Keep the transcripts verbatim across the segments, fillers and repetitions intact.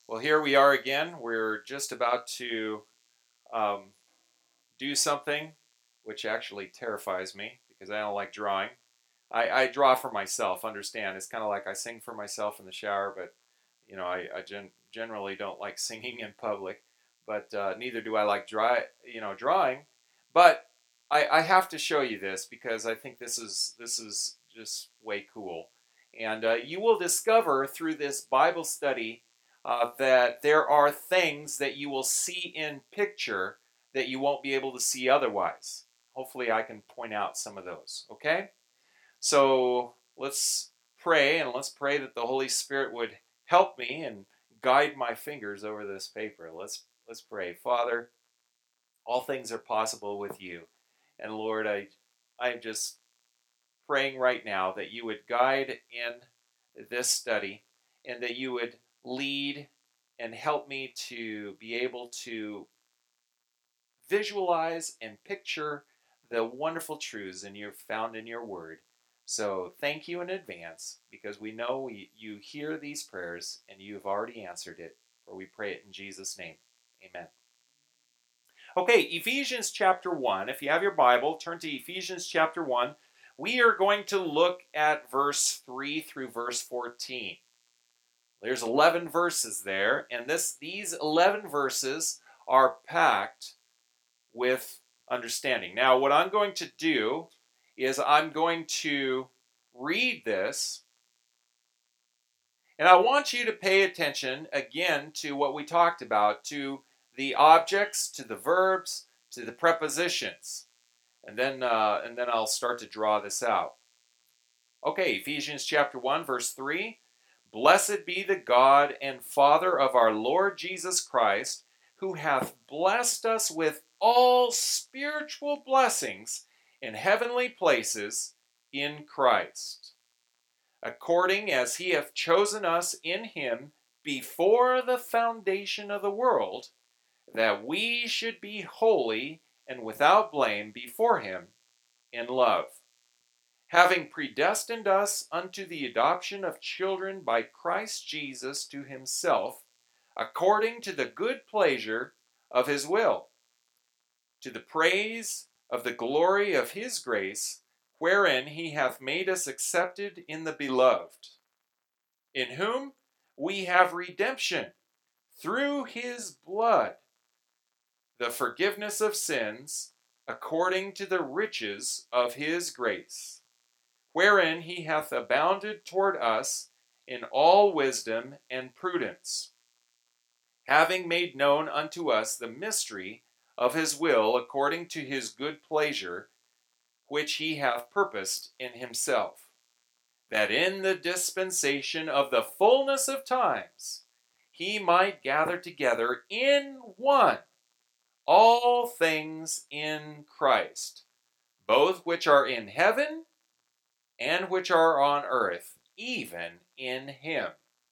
Well, here we are again. We're just about to um, do something which actually terrifies me because I don't like drawing. I, I draw for myself, understand. It's kind of like I sing for myself in the shower, but you know, I, I gen- generally don't like singing in public. But uh, neither do I like draw, you know, drawing. But I, I have to show you this because I think this is this is just way cool. And uh, you will discover through this Bible study uh, that there are things that you will see in picture that you won't be able to see otherwise. Hopefully, I can point out some of those. Okay? So let's pray, and let's pray that the Holy Spirit would help me and guide my fingers over this paper. Let's let's pray. Father, all things are possible with you. And Lord, I I'm just praying right now that you would guide in this study and that you would lead and help me to be able to visualize and picture the wonderful truths in your found in your word. So thank you in advance because we know we, you hear these prayers and you have already answered it, for we pray it in Jesus' name. Amen. Okay, Ephesians chapter one. If you have your Bible, turn to Ephesians chapter one. We are going to look at verse three through verse fourteen. There's eleven verses there, and this these eleven verses are packed with understanding. Now, what I'm going to do is I'm going to read this, and I want you to pay attention again to what we talked about, to the objects, to the verbs, to the prepositions, and then uh, and then I'll start to draw this out. Okay, Ephesians chapter one, verse three. Blessed be the God and Father of our Lord Jesus Christ, who hath blessed us with all spiritual blessings in heavenly places in Christ, according as he hath chosen us in him before the foundation of the world, that we should be holy and without blame before him in love, having predestined us unto the adoption of children by Christ Jesus to himself, according to the good pleasure of his will, to the praise of the glory of his grace, wherein he hath made us accepted in the beloved, in whom we have redemption through his blood, the forgiveness of sins, according to the riches of his grace, wherein he hath abounded toward us in all wisdom and prudence, having made known unto us the mystery of his will according to his good pleasure, which he hath purposed in himself, that in the dispensation of the fullness of times he might gather together in one all things in Christ, both which are in heaven and which are on earth, even in him,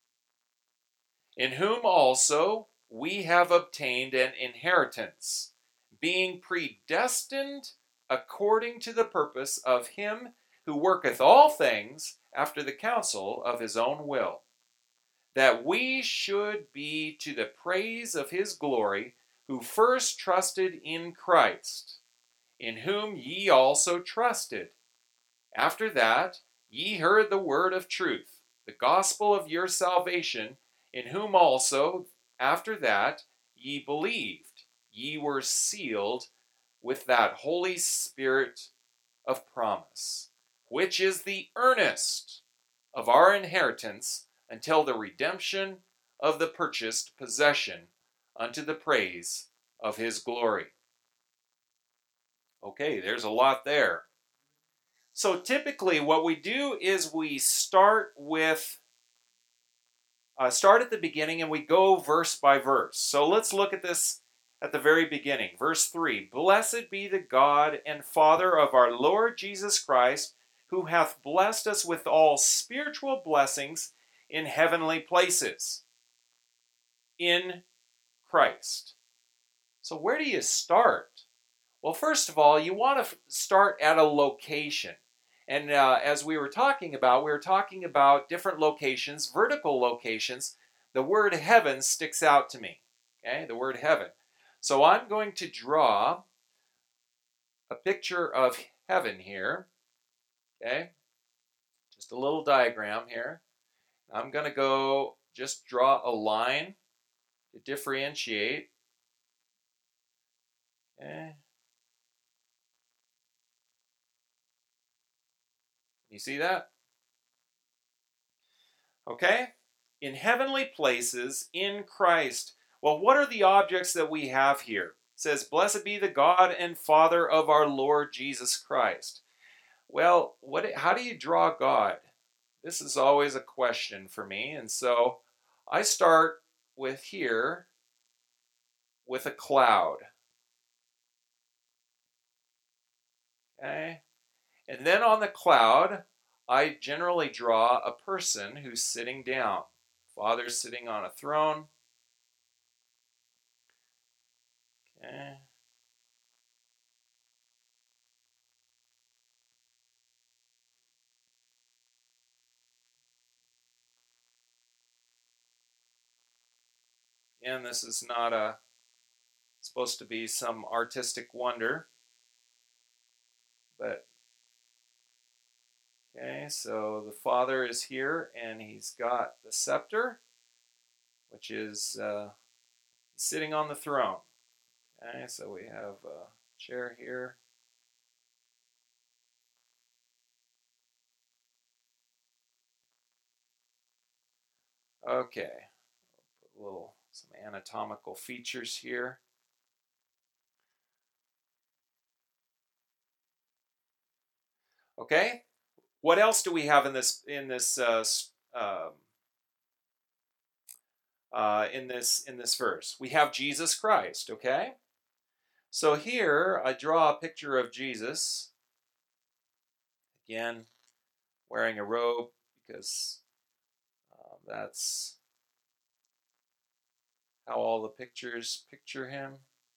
in whom also we have obtained an inheritance, being predestined according to the purpose of him who worketh all things after the counsel of his own will, that we should be to the praise of his glory, who first trusted in Christ, in whom ye also trusted. After that, ye heard the word of truth, the gospel of your salvation, in whom also, after that, ye believed, ye were sealed with that Holy Spirit of promise, which is the earnest of our inheritance until the redemption of the purchased possession unto the praise of his glory. Okay, there's a lot there. So typically what we do is we start with, uh, start at the beginning and we go verse by verse. So let's look at this at the very beginning. Verse three, Blessed be the God and Father of our Lord Jesus Christ, who hath blessed us with all spiritual blessings in heavenly places, in Christ. So where do you start? Well, first of all, you want to start at a location. And uh, as we were talking about, we were talking about different locations, vertical locations, the word heaven sticks out to me. Okay, the word heaven. So I'm going to draw a picture of heaven here. Okay, just a little diagram here. I'm going to go just draw a line to differentiate. Okay. You see that? Okay. In heavenly places in Christ. Well, what are the objects that we have here? It says, "Blessed be the God and Father of our Lord Jesus Christ." Well, what? How do you draw God? This is always a question for me. And so I start with here with a cloud. Okay. And then on the cloud, I generally draw a person who's sitting down. Father's sitting on a throne. Okay. And this is not a supposed to be some artistic wonder, but okay, so the Father is here and he's got the scepter, which is uh, sitting on the throne. Okay, so we have a chair here. Okay, put a little some anatomical features here. Okay, what else do we have in this in this uh, um, uh, in this in this verse? We have Jesus Christ. Okay, so here I draw a picture of Jesus. Again, wearing a robe because uh, that's how all the pictures picture him.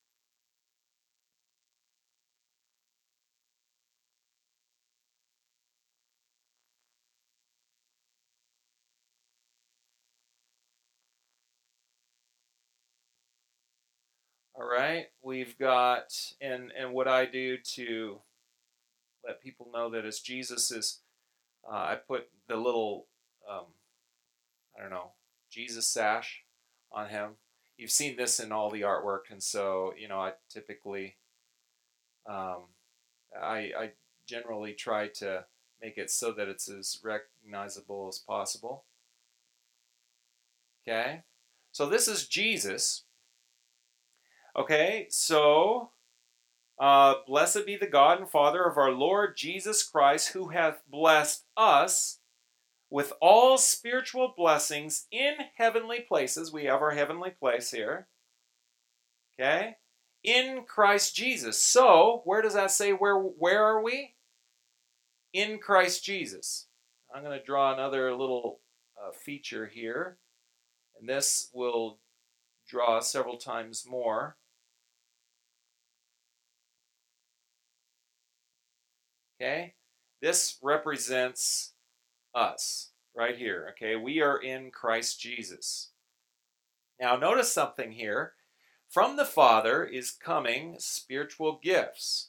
All right, we've got, and and what I do to let people know that it's Jesus is, uh, I put the little, um, I don't know, Jesus sash on him. You've seen this in all the artwork, and so, you know, I typically, um, I, I generally try to make it so that it's as recognizable as possible. Okay, so this is Jesus. Okay, so uh, blessed be the God and Father of our Lord Jesus Christ, who hath blessed us with all spiritual blessings in heavenly places. We have our heavenly place here. Okay, in Christ Jesus. So, where does that say? Where where are we? In Christ Jesus. I'm going to draw another little uh, feature here, and this will draw several times more. Okay, this represents us right here. Okay, we are in Christ Jesus. Now, notice something here. From the Father is coming spiritual gifts.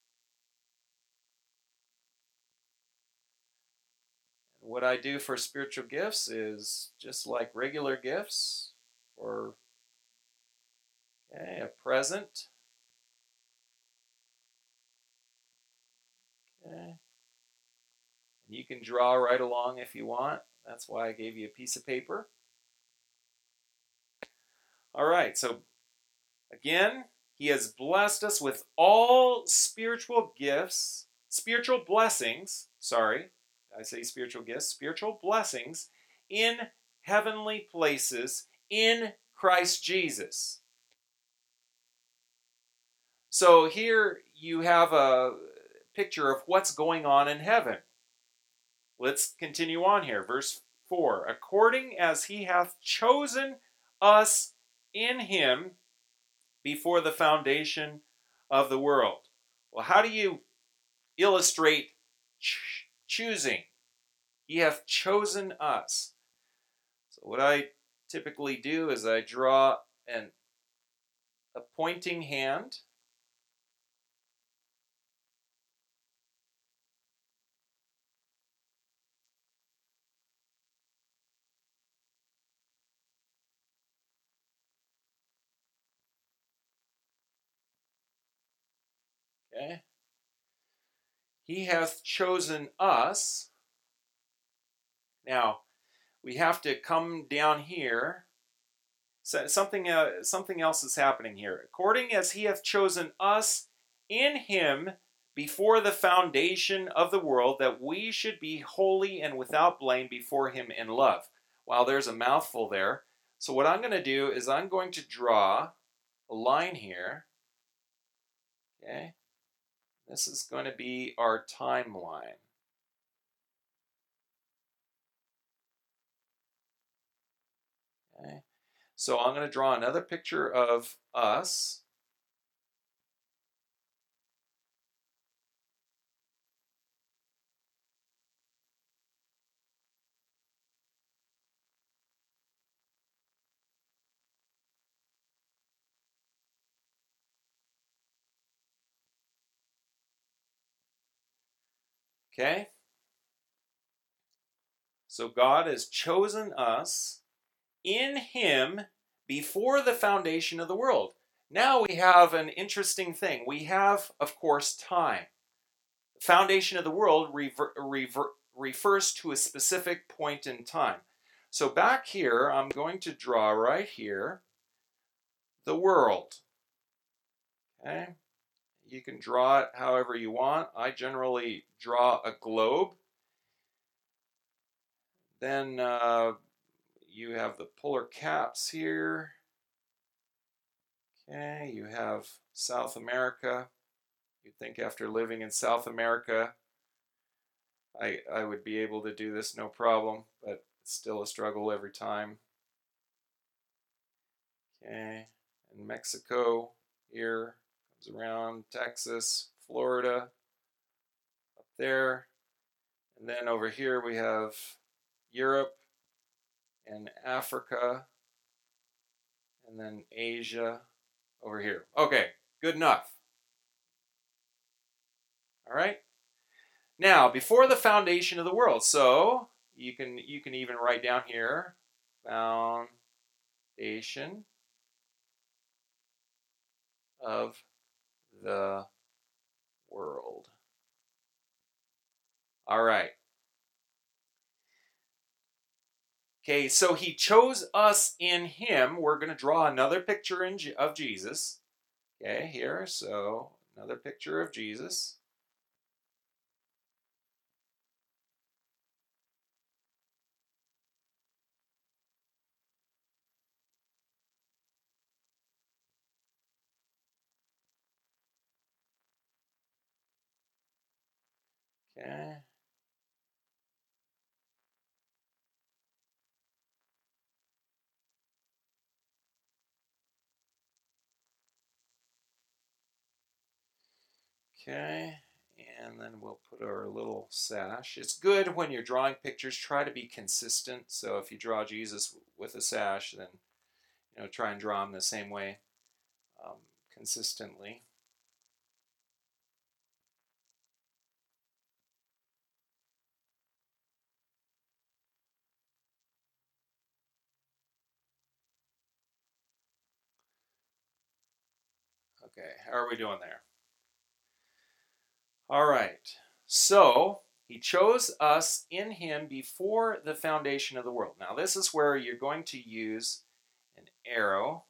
What I do for spiritual gifts is just like regular gifts, or okay, a present. Okay. You can draw right along if you want. That's why I gave you a piece of paper. All right, so again, he has blessed us with all spiritual gifts, spiritual blessings, sorry, I say spiritual gifts, spiritual blessings in heavenly places in Christ Jesus. So here you have a picture of what's going on in heaven. Let's continue on here. Verse four. According as he hath chosen us in him before the foundation of the world. Well, how do you illustrate ch- choosing? He hath chosen us. So what I typically do is I draw an, a pointing hand. Okay. He hath chosen us. Now, we have to come down here. So something, uh, something else is happening here. According as he hath chosen us in him before the foundation of the world, that we should be holy and without blame before him in love. Wow, there's a mouthful there. So what I'm going to do is I'm going to draw a line here. Okay. This is going to be our timeline. Okay. So I'm going to draw another picture of us. Okay. So God has chosen us in him before the foundation of the world. Now we have an interesting thing. We have, of course, time. The foundation of the world rever- rever- refers to a specific point in time. So back here, I'm going to draw right here the world. Okay? You can draw it however you want. I generally draw a globe. Then uh, you have the polar caps here. Okay, you have South America. You'd think after living in South America, I, I would be able to do this no problem, but it's still a struggle every time. Okay, and Mexico here comes around, Texas, Florida, up there. And then over here we have Europe and Africa, and then Asia over here. Okay, good enough. All right. Now, before the foundation of the world, so you can you can even write down here, foundation of the world. All right. Okay, so he chose us in him. We're going to draw another picture in, of Jesus. Okay, here, so another picture of Jesus. Okay. Okay, and then we'll put our little sash. It's good when you're drawing pictures, try to be consistent. So if you draw Jesus with a sash, then you know try and draw him the same way um, consistently. Okay, how are we doing there? All right, so he chose us in him before the foundation of the world. Now this is where you're going to use an arrow.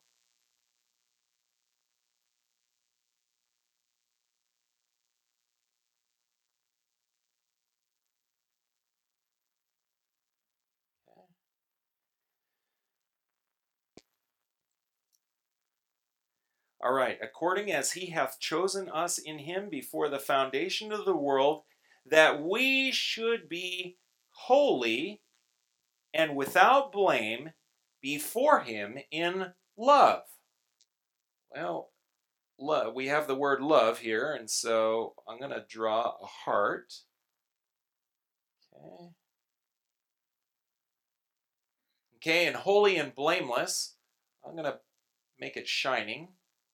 All right, according as he hath chosen us in him before the foundation of the world, that we should be holy and without blame before him in love. Well, love, we have the word love here, and so I'm going to draw a heart. Okay. Okay, and holy and blameless. I'm going to make it shining.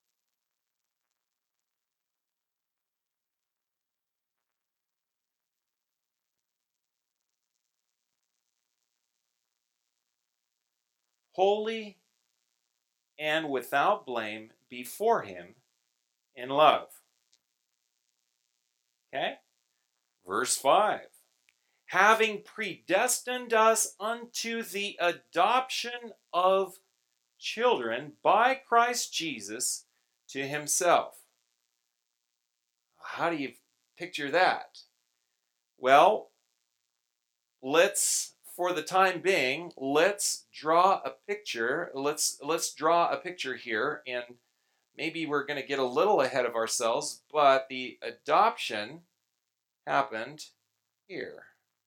Holy and without blame before him in love. Okay? Verse five. Having predestined us unto the adoption of children by Christ Jesus to himself. How do you picture that? Well, let's, for the time being, let's draw a picture. Let's let's draw a picture here, and maybe we're going to get a little ahead of ourselves, but the adoption happened here.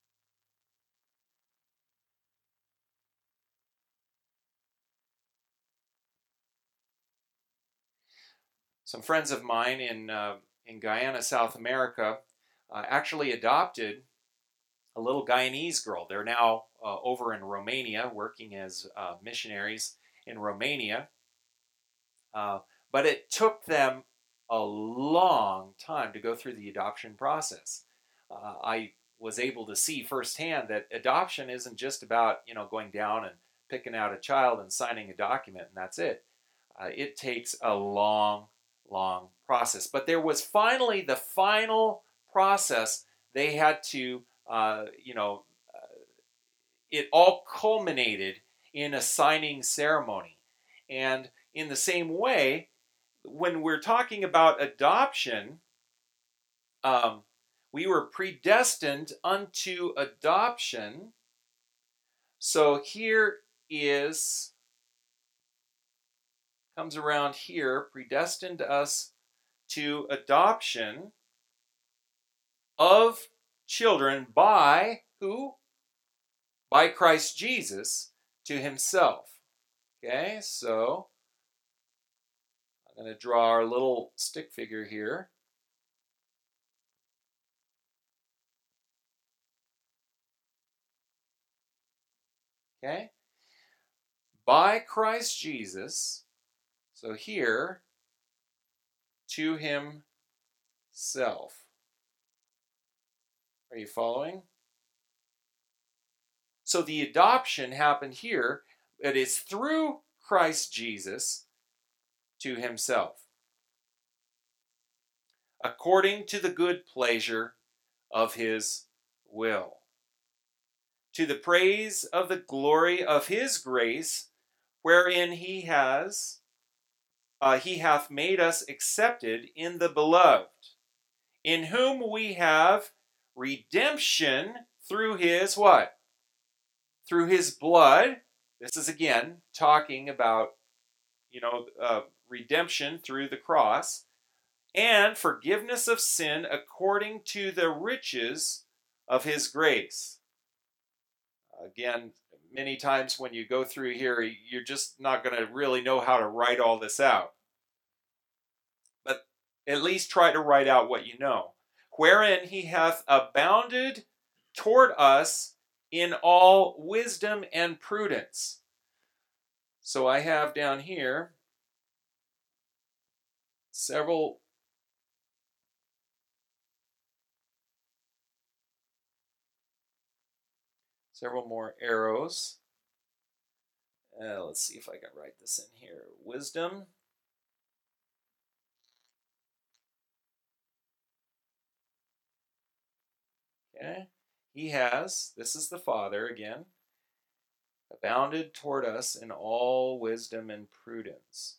Some friends of mine in uh, in Guyana, South America, uh, actually adopted a little Guyanese girl. They're now uh, over in Romania, working as uh, missionaries in Romania. Uh, but it took them a long time to go through the adoption process. Uh, I was able to see firsthand that adoption isn't just about, you know, going down and picking out a child and signing a document and that's it. Uh, it takes a long, long process. But there was finally the final process. They had to, uh, you know, uh, it all culminated in a signing ceremony. And in the same way, when we're talking about adoption, um, we were predestined unto adoption. So here is, comes around here, predestined us to adoption of children by who? By Christ Jesus to himself. Okay, so I'm going to draw our little stick figure here. Okay, by Christ Jesus, so here, to himself. Are you following? So the adoption happened here. It is through Christ Jesus to himself, according to the good pleasure of his will, to the praise of the glory of his grace, wherein he has uh, he hath made us accepted in the beloved, in whom we have redemption through his what? Through his blood. This is again talking about, you know, uh, redemption through the cross, and forgiveness of sin according to the riches of his grace. Again, many times when you go through here, you're just not going to really know how to write all this out. But at least try to write out what you know. Wherein he hath abounded toward us in all wisdom and prudence. So I have down here several several more arrows. Uh, let's see if I can write this in here. Wisdom. Okay. He has, this is the Father again, abounded toward us in all wisdom and prudence.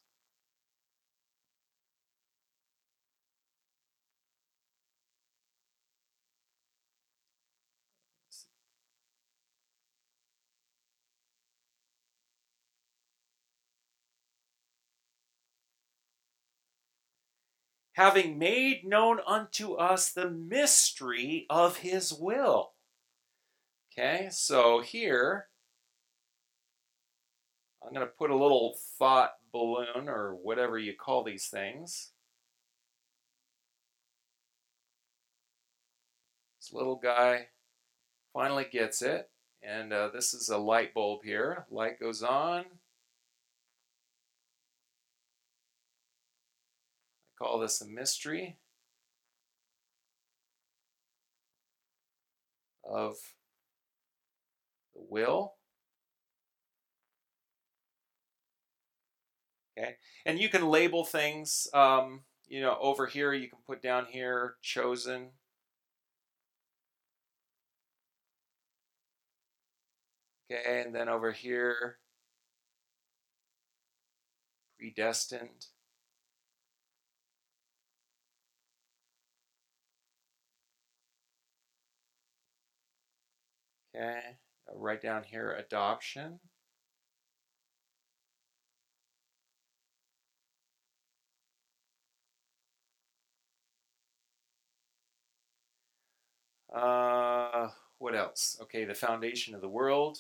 Having made known unto us the mystery of his will. Okay, so here, I'm going to put a little thought balloon or whatever you call these things. This little guy finally gets it, And uh, this is a light bulb here. Light goes on. I call this a mystery of the will. Okay, and you can label things. Um, you know, over here you can put down here chosen. Okay, and then over here predestined. Okay, right down here adoption. Uh, what else? Okay, the foundation of the world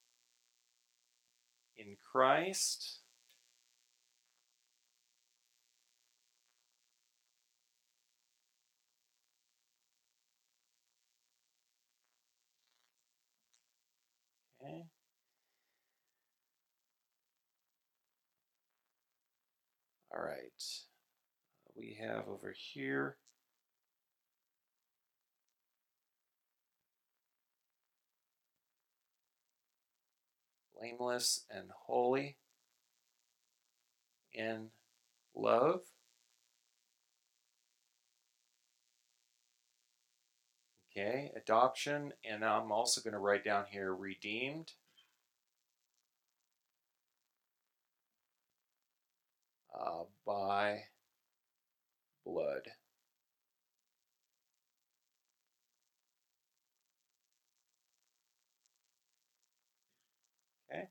in Christ. Okay. All right. We have over here blameless and holy in love. Okay, adoption, and I'm also going to write down here redeemed. Uh, by blood. Okay.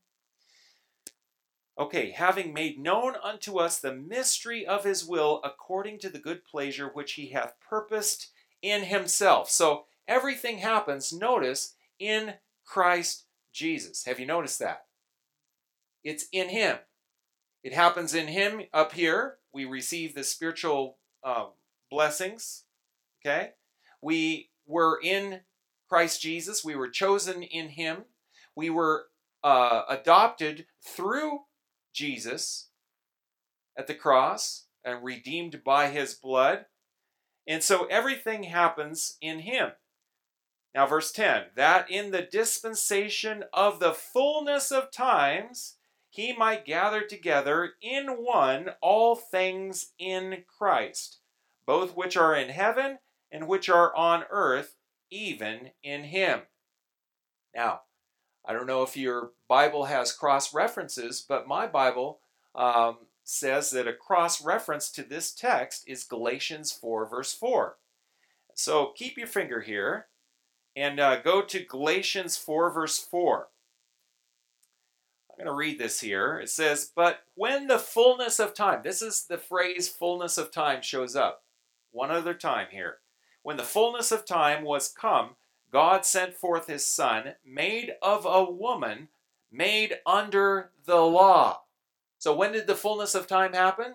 Okay, having made known unto us the mystery of his will according to the good pleasure which he hath purposed in himself. So everything happens, notice, in Christ Jesus. Have you noticed that? It's in him. It happens in him up here. We receive the spiritual um, blessings. Okay? We were in Christ Jesus. We were chosen in him. We were uh, adopted through Jesus at the cross and redeemed by his blood. And so everything happens in him. Now, verse ten, that in the dispensation of the fullness of times, he might gather together in one all things in Christ, both which are in heaven and which are on earth, even in him. Now, I don't know if your Bible has cross references, but my Bible um, says that a cross reference to this text is Galatians four, verse four. So keep your finger here and uh, go to Galatians four, verse four. I'm going to read this here. It says, but when the fullness of time, this is the phrase fullness of time shows up one other time here. When the fullness of time was come, God sent forth his Son, made of a woman, made under the law. So when did the fullness of time happen?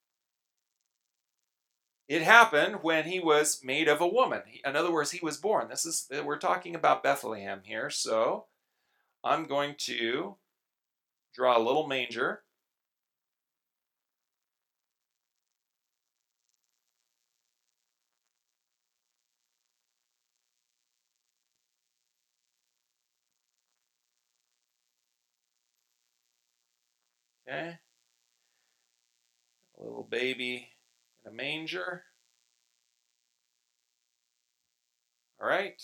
It happened when he was made of a woman. In other words, he was born. This is, we're talking about Bethlehem here. So I'm going to draw a little manger. Okay. A little baby in a manger. All right.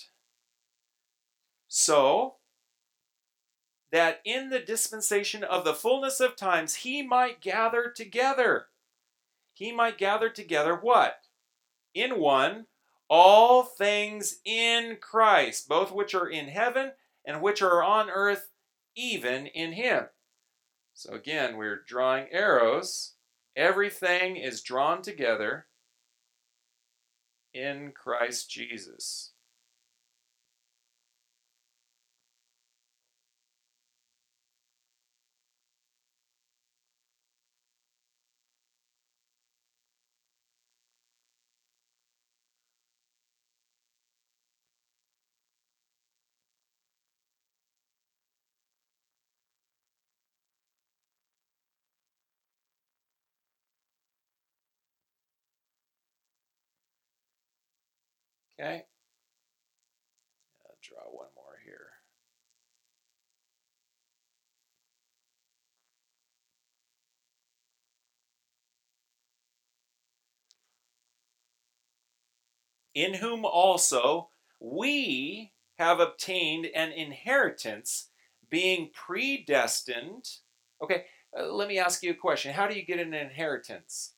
So that in the dispensation of the fullness of times he might gather together. He might gather together what? In one, all things in Christ, both which are in heaven and which are on earth, even in him. So again, we're drawing arrows. Everything is drawn together in Christ Jesus. Okay, I'll draw one more here. In whom also we have obtained an inheritance, being predestined. Okay, uh, let me ask you a question. How do you get an inheritance?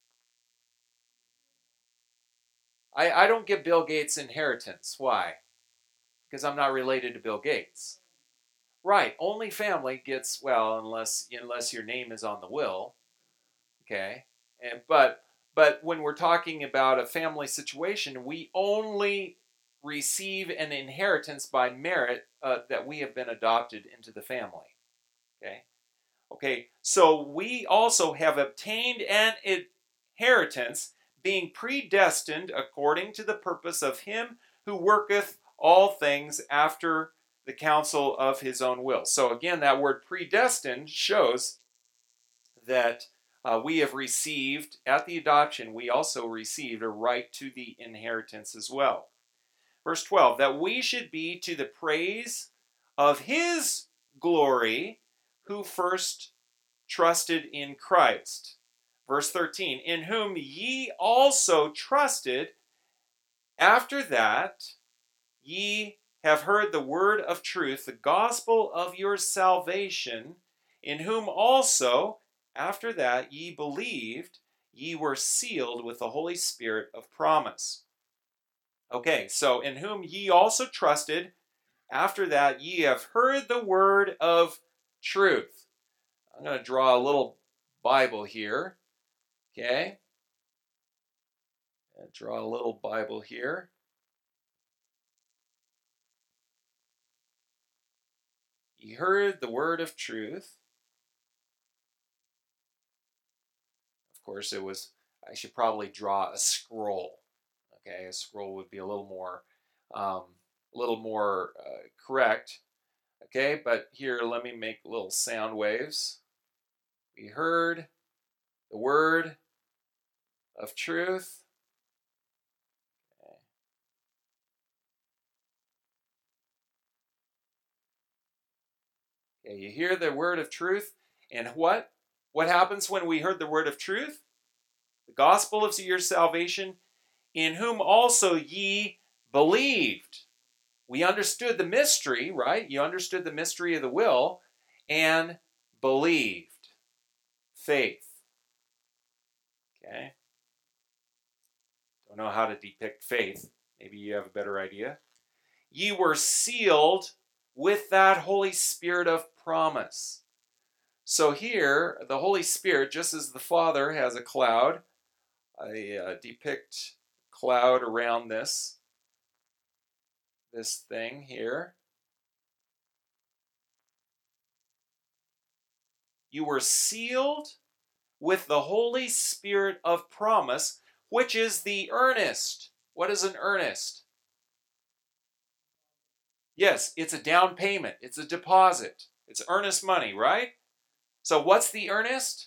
I, I don't get Bill Gates' inheritance. Why? Because I'm not related to Bill Gates. Right, only family gets, well, unless unless your name is on the will. Okay, and but but when we're talking about a family situation, we only receive an inheritance by merit uh, that we have been adopted into the family. Okay, okay. So we also have obtained an inheritance, being predestined according to the purpose of Him who worketh all things after the counsel of His own will. So again, that word predestined shows that uh, we have received, at the adoption, we also received a right to the inheritance as well. Verse twelve, that we should be to the praise of His glory who first trusted in Christ. Verse thirteen, in whom ye also trusted, after that ye have heard the word of truth, the gospel of your salvation, in whom also, after that ye believed, ye were sealed with the Holy Spirit of promise. Okay, so in whom ye also trusted, after that ye have heard the word of truth. I'm going to draw a little Bible here. Okay, I'll draw a little Bible here. Ye heard the word of truth. Of course, it was, I should probably draw a scroll. Okay, a scroll would be a little more, um, a little more uh, correct. Okay, but here, let me make little sound waves. We heard the word of truth. Okay. Okay, you hear the word of truth, and what? What happens when we heard the word of truth? The gospel of your salvation, in whom also ye believed. We understood the mystery, right? You understood the mystery of the will and believed. Faith. Okay? Don't know how to depict faith. Maybe you have a better idea. Ye were sealed with that Holy Spirit of promise. So here, the Holy Spirit, just as the Father has a cloud, I uh, depict cloud around this, this thing here. You were sealed with the Holy Spirit of promise, which is the earnest. What is an earnest? Yes, it's a down payment. It's a deposit. It's earnest money, right? So what's the earnest?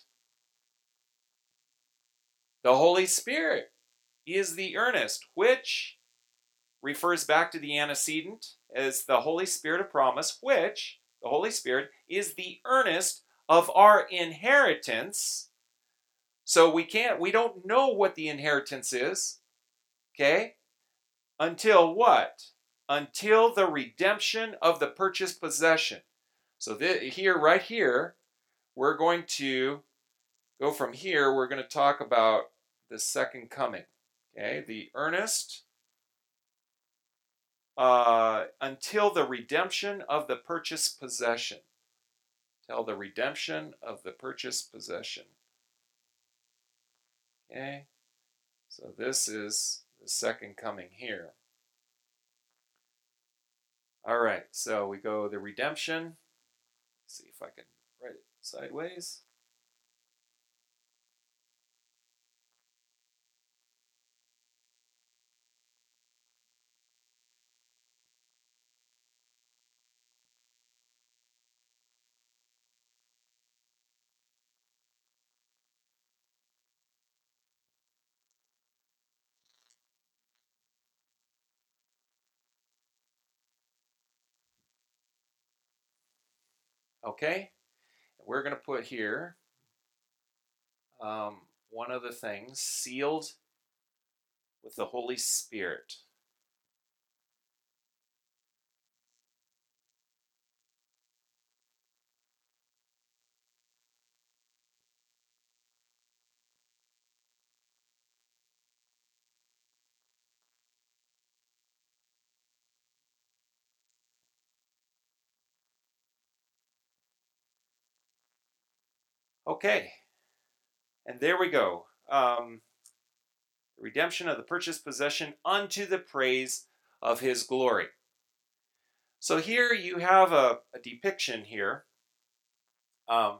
The Holy Spirit is the earnest, which refers back to the antecedent as the Holy Spirit of promise, which, the Holy Spirit, is the earnest of our inheritance. So we can't, we don't know what the inheritance is, okay? Until what? Until the redemption of the purchased possession. So th- here, right here, we're going to go from here, we're going to talk about the second coming, okay? The earnest, uh, until the redemption of the purchased possession. Till the redemption of the purchased possession. Okay? So this is the second coming here. All right, so we go the redemption. Let's see if I can write it sideways. Okay? We're going to put here um, one of the things, sealed with the Holy Spirit. Okay, and there we go. Um, redemption of the purchased possession unto the praise of his glory. So here you have a, a depiction here um,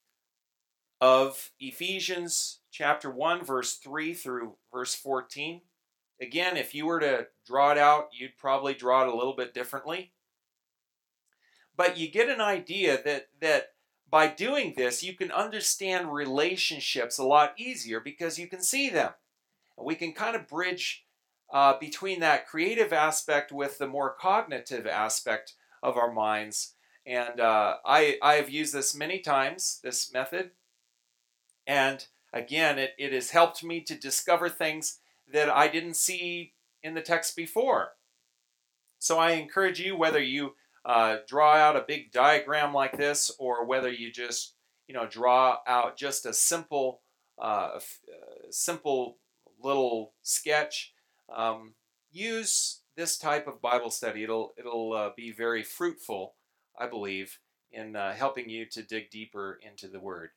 of Ephesians chapter one, verse three through verse fourteen. Again, if you were to draw it out, you'd probably draw it a little bit differently. But you get an idea that, that by doing this, you can understand relationships a lot easier because you can see them. And we can kind of bridge uh, between that creative aspect with the more cognitive aspect of our minds. And uh, I, I have used this many times, this method. And again, it, it has helped me to discover things that I didn't see in the text before. So I encourage you, whether you uh, draw out a big diagram like this, or whether you just, you know, draw out just a simple, uh, uh, simple little sketch, um, use this type of Bible study. It'll it'll uh, be very fruitful, I believe, in uh, helping you to dig deeper into the Word.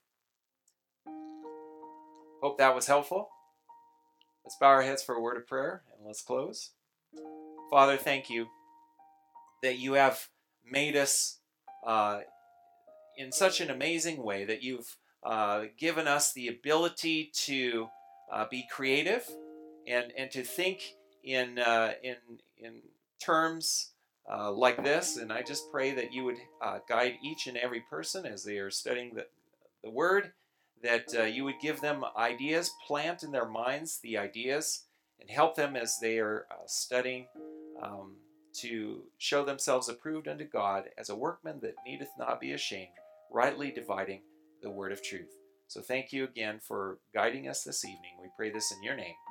Hope that was helpful. Let's bow our heads for a word of prayer and let's close. Father, thank you that you have made us uh, in such an amazing way, that you've uh, given us the ability to uh, be creative and, and to think in, uh, in, in terms uh, like this. And I just pray that you would uh, guide each and every person as they are studying the, the Word, that uh, you would give them ideas, plant in their minds the ideas, and help them as they are uh, studying um, to show themselves approved unto God as a workman that needeth not be ashamed, rightly dividing the word of truth. So thank you again for guiding us this evening. We pray this in your name.